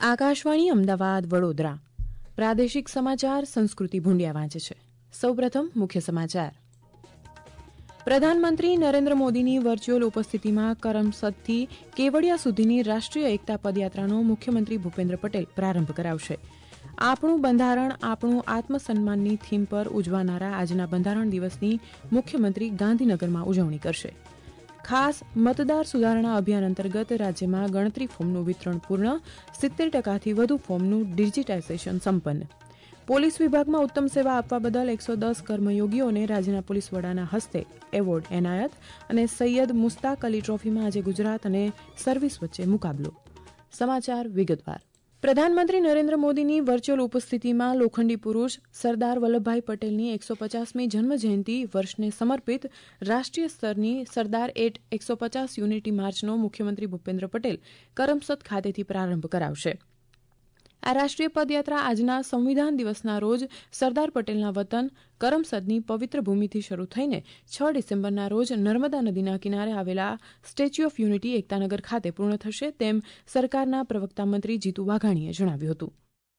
આકાશવાણી અમદાવાદ વડોદરા પ્રાદેશિક સમાચાર સંસ્કૃતિ ભુંડિયા વાંચે છે. સૌપ્રથમ મુખ્ય સમાચાર. પ્રધાનમંત્રી નરેન્દ્ર મોદીની વર્ચ્યુઅલ ઉપસ્થિતિમાં કરમસદથી કેવડિયા સુધીની રાષ્ટ્રીય એકતા પદયાત્રાનો મુખ્યમંત્રી ભૂપેન્દ્ર પટેલ પ્રારંભ કરાવશે. આપણું બંધારણ આપણું આત્મસન્માનની થીમ પર ઉજવાનારા આજના બંધારણ દિવસની મુખ્યમંત્રી ગાંધીનગરમાં ઉજવણી કરશે. ખાસ મતદાર સુધારણા અભિયાન અંતર્ગત રાજ્યમાં ગણતરી ફોર્મનું વિતરણ પૂર્ણ, 70%થી વધુ ફોર્મનું ડિજિટાઇઝેશન સંપન્ન. પોલીસ વિભાગમાં ઉત્તમ સેવા આપવા બદલ 110 કર્મયોગીઓને રાજ્યના પોલીસ વડાના હસ્તે એવોર્ડ એનાયત અને સૈયદ મુસ્તાક અલી ટ્રોફીમાં આજે ગુજરાત અને સર્વિસ વચ્ચે મુકાબલો. સમાચાર વિગતવાર. પ્રધાનમંત્રી નરેન્દ્ર મોદીની વર્ચ્યુઅલ ઉપસ્થિતિમાં લોખંડી પુરુષ સરદાર વલ્લભભાઈ પટેલની 150મી જન્મજયંતિ વર્ષને સમર્પિત રાષ્ટ્રીય સ્તરની સરદાર 150 યુનિટી માર્ચનો મુખ્યમંત્રી ભૂપેન્દ્ર પટેલ કરમસદ ખાતેથી પ્રારંભ કરાવશે. આ રાષ્ટ્રીય પદયાત્રા આજના સંવિધાન દિવસના રોજ સરદાર પટેલના વતન કરમસદની પવિત્ર ભૂમિથી શરૂ થઈને 6 ડિસેમ્બરના રોજ નર્મદા નદીના કિનારે આવેલા સ્ટેચ્યુ ઓફ યુનિટી એકતાનગર ખાતે પૂર્ણ થશે, તેમ સરકારના પ્રવક્તા મંત્રી જીતુ વાઘાણીએ જણાવ્યું હતું.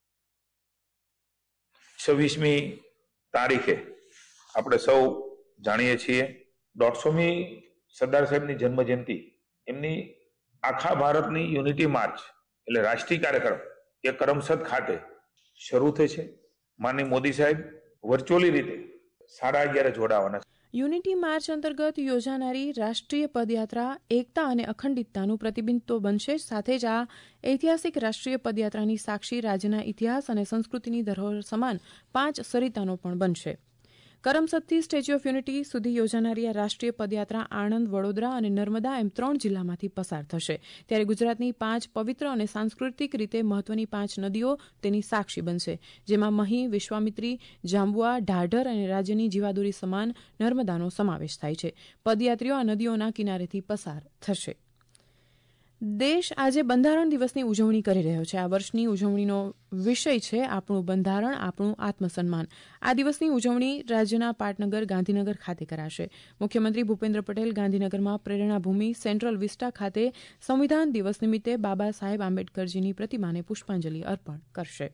26મી તારીખે આપણે સૌ જાણીએ છીએ 150મી સરદાર સાહેબની જન્મજયંતિ, એમની આખા ભારતની યુનિટી માર્ચ એટલે રાષ્ટ્રીય કાર્યક્રમ એ કરમસદ ખાતે શરૂ થઈ છે. માનનીય મોદી સાહેબ વર્ચ્યુઅલી રીતે 11:30 જોડાવાના છે. યુનિટી માર્ચ અંતર્ગત યોજાનારી રાષ્ટ્રીય પદયાત્રા એકતા અને અખંડિતતાનું પ્રતિબિંબ તો બનશે, સાથે જ આ ઐતિહાસિક રાષ્ટ્રીય પદયાત્રાની સાક્ષી રાજ્યના ઇતિહાસ અને સંસ્કૃતિની ધરોહર સમાન 5 સરિતાનો પણ બનશે. કરમસદથી સ્ટેચ્યુ ઓફ યુનિટી સુધી યોજાનારી આ રાષ્ટ્રીય પદયાત્રા આણંદ, વડોદરા અને નર્મદા એમ 3 જિલ્લામાંથી પસાર થશે. ત્યારે ગુજરાતની 5 પવિત્ર અને સાંસ્કૃતિક રીતે મહત્વની 5 નદીઓ તેની સાક્ષી બનશે, જેમાં મહી, વિશ્વામિત્રી, જાંબુઆ, ઢાઢર અને રાજ્યની જીવાદોરી સમાન નર્મદાનો સમાવેશ થાય છે. પદયાત્રીઓ આ નદીઓના કિનારેથી પસાર થશે. દેશ આજે બંધારણ દિવસની ઉજવણી કરી રહ્યો છે. આ વર્ષની ઉજવણીનો વિષય છે આપણું બંધારણ આપણું આત્મસન્માન. આ દિવસની ઉજવણી રાજ્યના પાટનગર ગાંધીનગર ખાતે કરાશે. મુખ્યમંત્રી ભૂપેન્દ્ર પટેલ ગાંધીનગરમાં પ્રેરણાભૂમિ સેન્ટ્રલ વિસ્ટા ખાતે સંવિધાન દિવસ નિમિત્તે બાબા સાહેબ આંબેડકરજીની પ્રતિમાને પુષ્પાંજલિ અર્પણ કરશે.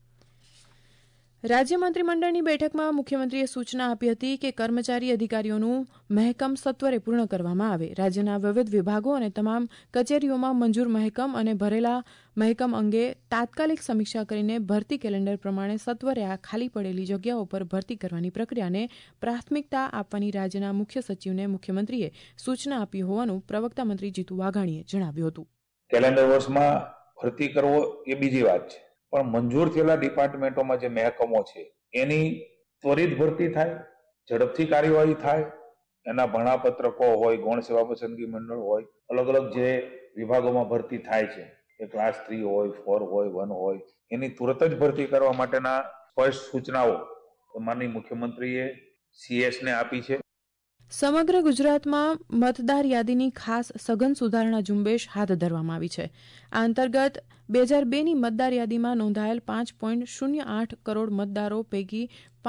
રાજ્ય મંત્રીમંડળની બેઠકમાં મુખ્યમંત્રીએ સૂચના આપી હતી કે કર્મચારી અધિકારીઓનું મહેકમ સત્વરે પૂર્ણ કરવામાં આવે. રાજ્યના વિવિધ વિભાગો અને તમામ કચેરીઓમાં મંજૂર મહેકમ અને ભરેલા મહેકમ અંગે તાત્કાલિક સમીક્ષા કરીને ભરતી કેલેન્ડર પ્રમાણે સત્વરે આ ખાલી પડેલી જગ્યાઓ પર ભરતી કરવાની પ્રક્રિયાને પ્રાથમિકતા આપવાની રાજ્યના મુખ્ય સચિવને મુખ્યમંત્રીએ સૂચના આપી હોવાનું પ્રવક્તા મંત્રી જીતુ વાઘાણીએ જણાવ્યું હતું. કેલેન્ડર વર્ષમાં ભરતી કરવો એ બીજી વાત છે, પણ મંજૂર થયેલા ડિપાર્ટમેન્ટોમાં જે મહેકમો છે એની ત્વરિત ભરતી થાય, ઝડપથી કાર્યવાહી થાય. એના ભરણાપત્રકો હોય, ગૌણ સેવા પસંદગી મંડળ હોય, અલગ અલગ જે વિભાગોમાં ભરતી થાય છે એ ક્લાસ 3 હોય, 4 હોય, 1 હોય, એની તુરત જ ભરતી કરવા માટેના સ્પષ્ટ સૂચનાઓ માનનીય મુખ્યમંત્રીએ CS ને આપી છે. સમગ્ર ગુજરાતમાં મતદાર યાદીની ખાસ સઘન સુધારણા ઝુંબેશ હાથ ધરવામાં આવી છે. આ અંતર્ગત 2002ની મતદાર યાદીમાં નોંધાયેલ 5.08 કરોડ મતદારો પૈકી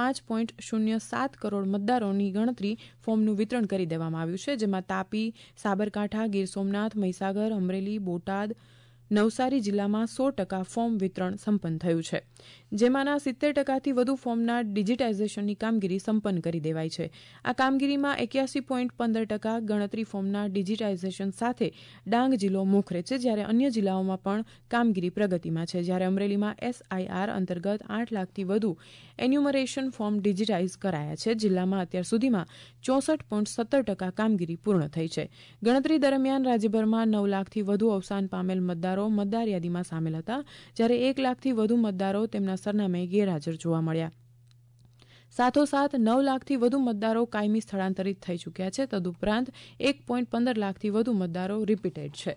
5.07 કરોડ મતદારોની ગણતરી ફોર્મનું વિતરણ કરી દેવામાં આવ્યું છે, જેમાં તાપી, સાબરકાંઠા, ગીર સોમનાથ, મહીસાગર, અમરેલી, બોટાદ, નવસારી જિલ્લામાં 100% ફોર્મ વિતરણ સંપન્ન થયું છે, જેમાંના 70%થી વધુ ફોર્મના ડિજિટાઇઝેશનની કામગીરી સંપન્ન કરી દેવાઈ છે. આ કામગીરીમાં 81.15% ગણતરી ફોર્મના ડિજિટાઇઝેશન સાથે ડાંગ જિલ્લો મોખરે છે, જ્યારે અન્ય જિલ્લાઓમાં પણ કામગીરી પ્રગતિમાં છે. જ્યારે અમરેલીમાં SIR અંતર્ગત 8 લાખથી વધુ એન્યુમરેશન ફોર્મ ડિજિટાઇઝ કરાયા છે. જિલ્લામાં અત્યાર સુધીમાં 64.17% કામગીરી પૂર્ણ થઈ છે. ગણતરી દરમિયાન રાજ્યભરમાં 9 લાખથી વધુ અવસાન પામેલ મતદારો મતદાર યાદીમાં સામેલ હતા, જ્યારે 1 લાખથી વધુ મતદારો તેમના સરનામે ગેરહાજર જોવા મળ્યા. સાથોસાથ 9 લાખથી વધુ મતદારો કાયમી સ્થળાંતરિત થઈ ચૂક્યા છે. તદુપરાંત 1.15 લાખથી વધુ મતદારો રિપીટેડ છે.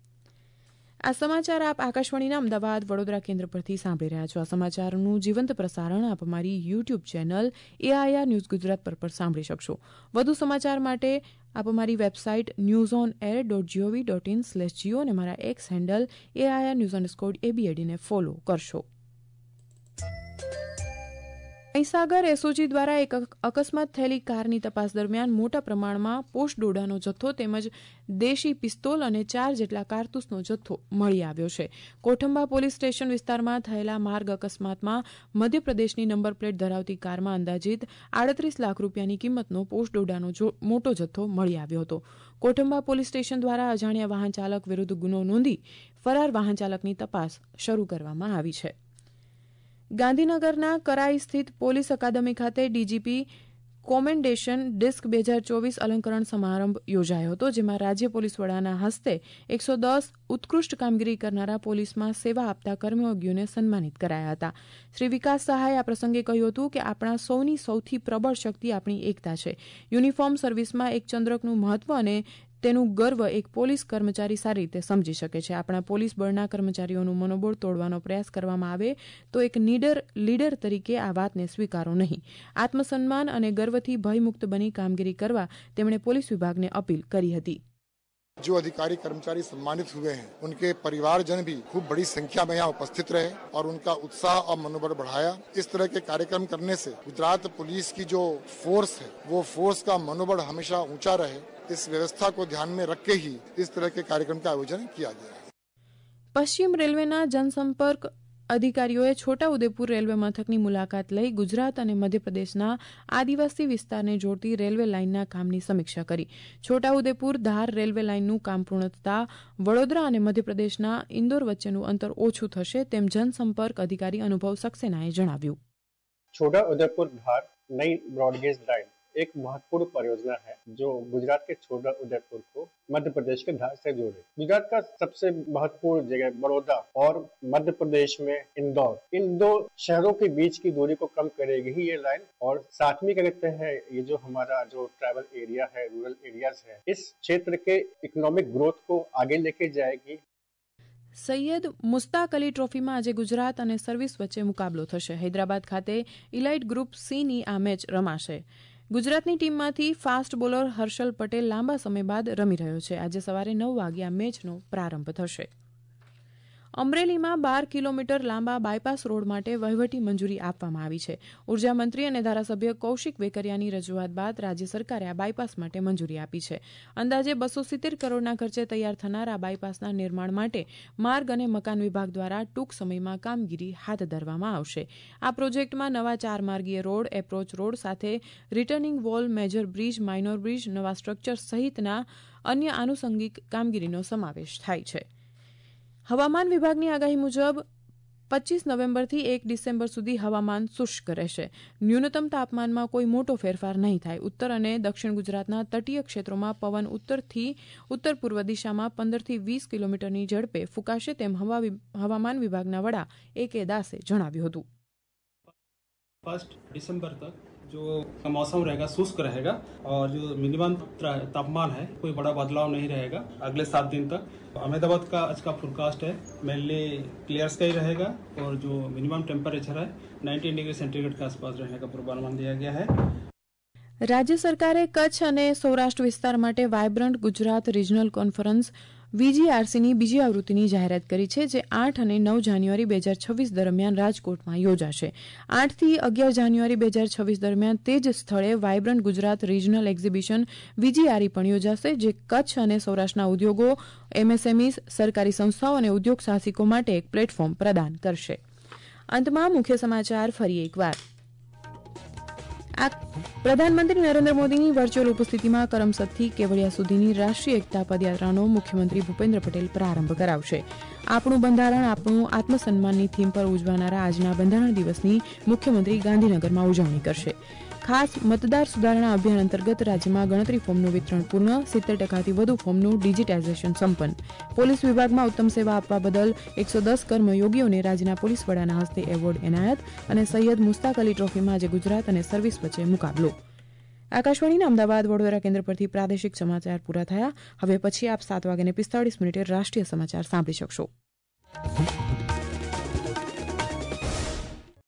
આ સમાચાર આપ આકાશવાણીના અમદાવાદ વડોદરા કેન્દ્ર પરથી સાંભળી રહ્યા છો. આ સમાચારનું જીવંત પ્રસારણ આપ અમારી YouTube channel AIR news Gujarat પર સાંભળી શકશો. વધુ સમાચાર માટે આપ અમારી વેબસાઇટ newsonair.gov.in/geo અને મારા એક્સ હેન્ડલ AIR news_ABAD ને ફોલો કરશો. મહીસાગર એસઓજી દ્વારા એક અકસ્માત થયેલી કારની તપાસ દરમિયાન મોટા પ્રમાણમાં પોસ્ટ ડોડાનો જથ્થો તેમજ દેશી પિસ્તોલ અને 4 જેટલા કારતૂસનો જથ્થો મળી આવ્યો છે. કોઠંબા પોલીસ સ્ટેશન વિસ્તારમાં થયેલા માર્ગ અકસ્માતમાં મધ્યપ્રદેશની નંબર પ્લેટ ધરાવતી કારમાં અંદાજિત 38 લાખ રૂપિયાની કિંમતનો પોસ્ટ ડોડાનો મોટો જથ્થો મળી આવ્યો હતો. કોઠંબા પોલીસ સ્ટેશન દ્વારા અજાણ્યા વાહન ચાલક વિરુદ્ધ ગુનો નોંધી ફરાર વાહન ચાલકની તપાસ શરૂ કરવામાં આવી છે. ગાંધીનગરના કરાઈ સ્થિત પોલીસ અકાદમી ખાતે ડીજીપી કોમેન્ડેશન ડિસ્ક 2024 અલંકરણ સમારંભ યોજાયો હતો, જેમાં રાજ્ય પોલીસ વડાના હસ્તે 110 ઉત્કૃષ્ટ કામગીરી કરનારા પોલીસમાં સેવા આપતા કર્મયોગીઓને સન્માનિત કરાયા હતા. શ્રી વિકાસ સહાયે આ પ્રસંગે કહ્યું હતું કે આપણા સૌની સૌથી પ્રબળ શક્તિ આપણી એકતા છે. યુનિફોર્મ સર્વિસમાં એક ચંદ્રકનું મહત્વ અને તેનું ગર્વ એક પોલીસ કર્મચારી સારી રીતે સમજી શકે છે. આપણા પોલીસ બળના કર્મચારીઓનું મનોબળ તોડવાનો પ્રયાસ કરવામાં આવે તો એક લીડર તરીકે આ વાતને સ્વીકારો નહીં. આત્મસન્માન અને ગર્વથી ભયમુક્ત બની કામગીરી કરવા તેમણે પોલીસ વિભાગને અપીલ કરી હતી. जो अधिकारी कर्मचारी सम्मानित हुए हैं उनके परिवारजन भी खूब बड़ी संख्या में यहाँ उपस्थित रहे और उनका उत्साह और मनोबल बढ़ाया. इस तरह के कार्यक्रम करने से गुजरात पुलिस की जो फोर्स है वो फोर्स का मनोबल हमेशा ऊंचा रहे. इस व्यवस्था को ध्यान में रख के ही इस तरह के कार्यक्रम का आयोजन किया गया है. पश्चिम रेलवेના જનસંપર્ક અધિકારીઓએ છોટાઉદેપુર રેલવે મથકની મુલાકાત લઈ ગુજરાત અને મધ્યપ્રદેશના આદિવાસી વિસ્તારને જોડતી રેલવે લાઇનના કામની સમીક્ષા કરી. છોટાઉદેપુર ધાર રેલવે લાઇનનું કામ પૂર્ણ થતાં વડોદરા અને મધ્યપ્રદેશના ઇન્દોર વચ્ચેનું અંતર ઓછું થશે તેમ જનસંપર્ક અધિકારી અનુભવ સક્સેનાએ જણાવ્યું. छोटाउदेपुर धार नई ब्रॉडगेज लाइन एक महत्वपूर्ण परियोजना है जो गुजरात के छोटाउदेपुर को मध्य प्रदेश के धार से जोड़े. गुजरात का सबसे महत्वपूर्ण जगह बड़ौदा और मध्य प्रदेश में इंदौर, इन दो शहरों के बीच की दूरी को कम करेगी ही ये लाइन. और साथ में क्या कहते हैं, ये जो हमारा जो ट्रैवल एरिया है, रूरल एरियाज है, इस क्षेत्र के इकोनॉमिक ग्रोथ को आगे लेके जाएगी. સૈયદ મુસ્તાક અલી ટ્રોફીમાં આજે ગુજરાત અને સર્વિસ વચ્ચે મુકાબલો થશે. હૈદરાબાદ ખાતે ઇલાઇટ ગ્રુપ સી આ મેચ રમાશે. ગુજરાતની ટીમમાંથી ફાસ્ટ બોલર હર્ષલ પટેલ લાંબા સમય બાદ રમી રહ્યો છે. આજે સવારે 9 વાગે આ મેચનો પ્રારંભ થશે. અમરેલીમાં 12 કિલોમીટર લાંબા બાયપાસ રોડ માટે વહીવટી મંજૂરી આપવામાં આવી છે. ઉર્જા મંત્રી અને ધારાસભ્ય કૌશિક વેકરિયાની રજૂઆત બાદ રાજ્ય સરકારે આ બાયપાસ માટે મંજૂરી આપી છે. અંદાજે 270 કરોડના ખર્ચે તૈયાર થનાર આ બાયપાસના નિર્માણ માટે માર્ગ અને મકાન વિભાગ દ્વારા ટૂંક સમયમાં કામગીરી હાથ ધરવામાં આવશે. આ પ્રોજેક્ટમાં નવા 4 માર્ગીય રોડ, એપ્રોચ રોડ સાથે returning wall, major bridge, minor bridge, નવા સ્ટ્રક્ચર સહિતના અન્ય આનુષંગિક કામગીરીનો સમાવેશ થાય છે. હવામાન વિભાગની આગાહી મુજબ 25 નવેમ્બરથી 1 ડિસેમ્બર સુધી હવામાન શુષ્ક રહેશે. ન્યૂનતમ તાપમાનમાં કોઈ મોટો ફેરફાર નહીં થાય. ઉત્તર અને દક્ષિણ ગુજરાતના તટીય ક્ષેત્રોમાં પવન ઉત્તરથી ઉત્તર પૂર્વ દિશામાં 15 થી 20 કિલોમીટરની ઝડપે ફૂંકાશે તેમ હવામાન વિભાગના વડા A.K. દાસે જણાવ્યું હતું. 1 दिसंबर तक जो मौसम रहेगा शुष्क रहेगा और जो मिनिमम तापमान है कोई बड़ा बदलाव नहीं रहेगा अगले 7 दिन तक. अहमदाबाद का आज का फोरकास्ट है मेनली क्लियर स्काई रहेगा और जो मिनिमम टेम्परेचर है 19 डिग्री सेंटीग्रेड के आसपास रहने का पूर्वानुमान दिया गया है. રાજ્ય સરકારે કચ્છ અને સૌરાષ્ટ્ર વિસ્તાર માટે વાયબ્રન્ટ ગુજરાત રિજનલ કોન્ફરન્સ VGRCની બીજી આવૃત્તિની જાહેરાત કરી છે, જે 8 અને 9 જાન્યુઆરી 2026 દરમિયાન રાજકોટમાં યોજાશે. 8 થી 11 જાન્યુઆરી 2026 દરમિયાન તે જ સ્થળે vibrant Gujarat regional exhibition VGRE પણ યોજાશે, જે કચ્છ અને સૌરાષ્ટ્રના ઉદ્યોગો, MSMEs, સરકારી સંસ્થાઓ અને ઉદ્યોગ સાહસિકો માટે એક પ્લેટફોર્મ પ્રદાન કરશે. અંતમાં મુખ્ય સમાચાર ફરી એકવાર. પ્રધાનમંત્રી નરેન્દ્ર મોદીની વર્ચ્યુઅલ ઉપસ્થિતિમાં કરમસદથી કેવડિયા સુધીની રાષ્ટ્રીય એકતા પદયાત્રાનો મુખ્યમંત્રી ભૂપેન્દ્ર પટેલ પ્રારંભ કરાવશે. આપણું બંધારણ આપણું આત્મસન્માનની થીમ પર ઉજવાનારા આજના બંધારણ દિવસની મુખ્યમંત્રી ગાંધીનગરમાં ઉજવણી કરશે. ખાસ મતદાર સુધારણા અભિયાન અંતર્ગત રાજ્યમાં ગણતરી ફોર્મનું વિતરણ પૂર્ણ, 70%થી વધુ ફોર્મનું ડિજિટાઇઝેશન સંપન્ન. પોલીસ વિભાગમાં ઉત્તમ સેવા આપવા બદલ 110 કર્મયોગીઓને રાજ્યના પોલીસ વડાના હસ્તે એવોર્ડ એનાયત અને સૈયદ મુસ્તાક અલી ટ્રોફીમાં આજે ગુજરાત અને સર્વિસ વચ્ચે મુકાબલો. આકાશવાણીના અમદાવાદ વડોદરા કેન્દ્ર પરથી પ્રાદેશિક સમાચાર પૂરા થયા. હવે પછી આપ 7:45 રાષ્ટ્રીય સમાચાર સાંભળી શકશો.